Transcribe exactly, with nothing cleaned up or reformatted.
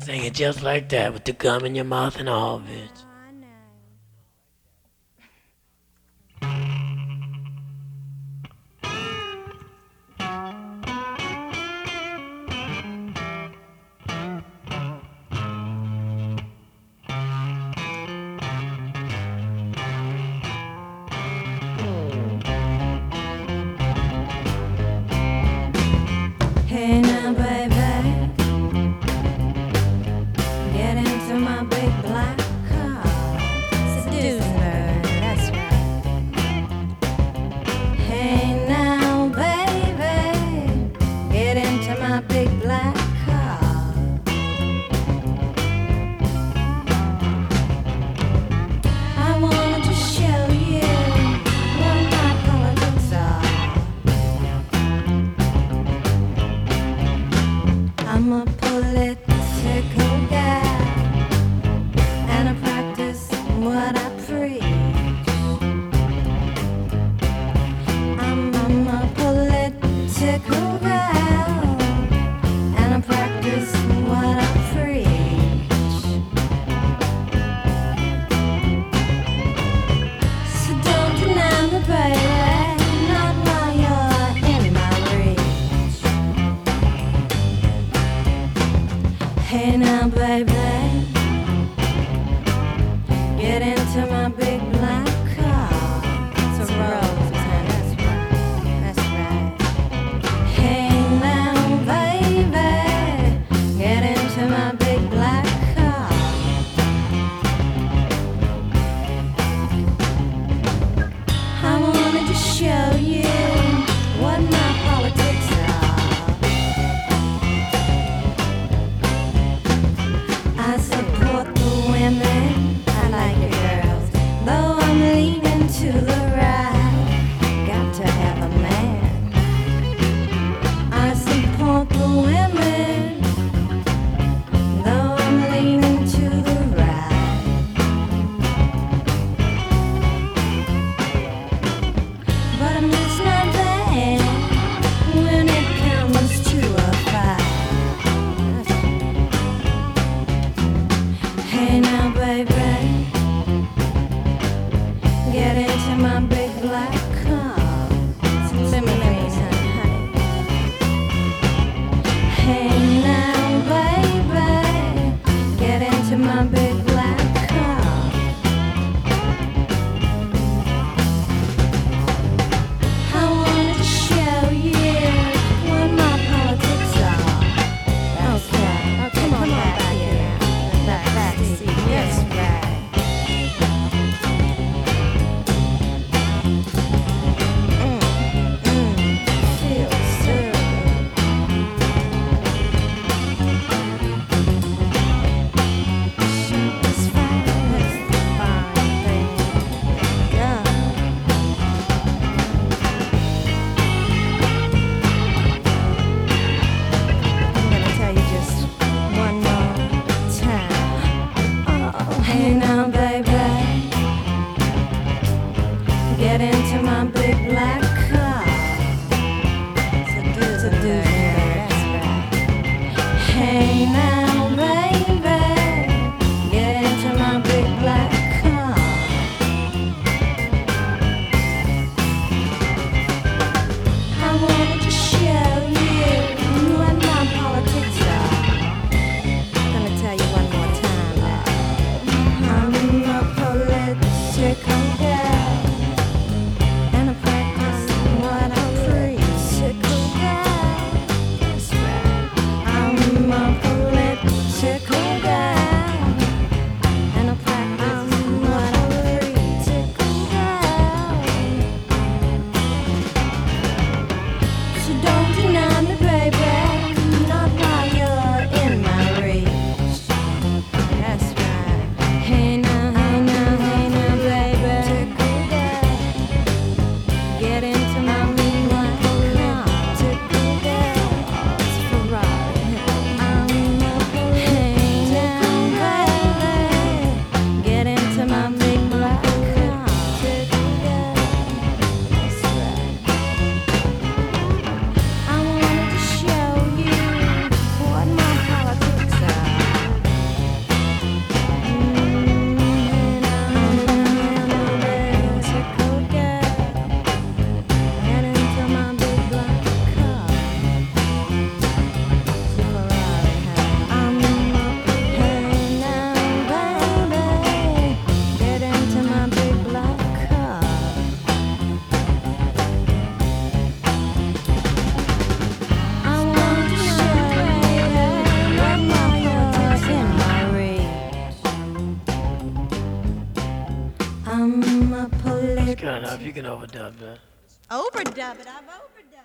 Sing it just like that with the gum in your mouth and all, bitch. Hey now, baby, get into my big black car. Seduce her, that's right. Hey now, baby, get into my big black car. I wanted to show you what my politics are. I'm a political guy, and I practice what I preach. I'm, I'm a political guy, and I practice what I preach. So don't deny me, baby, not while you're in my reach. Hey now, baby, get into my big black car. It's a rose, and that's right, that's right. Hey now, baby, get into my big black car. I wanted to show you what my politics are. I support the women, I like the girls, though I'm leaning to the right. Got to have a man. I support the women, though I'm leaning to the right. But I'm just not there when it comes to a fight. Hey now, baby, get into my big black car. It's a limousine, honey. Hey now, baby, get into my big black car. I wanted to show you what my politics are. Okay, okay, come on back here. Back, back seat, yes, right. Mm, mm, feels so good. It's fine, it's the fine thing. Yeah. I'm gonna tell you just one more time. Oh, hey now, baby, get into my big black car. Seduce her, that's right. Hey now, baby, get into my big black car. I wanted to show you what my politics are. Gonna tell you one more time. I'm a political guy, and I practice what I preach. Political guy, that's right. I'm a political Cut it off. You can overdub that. Overdub it. I've overdone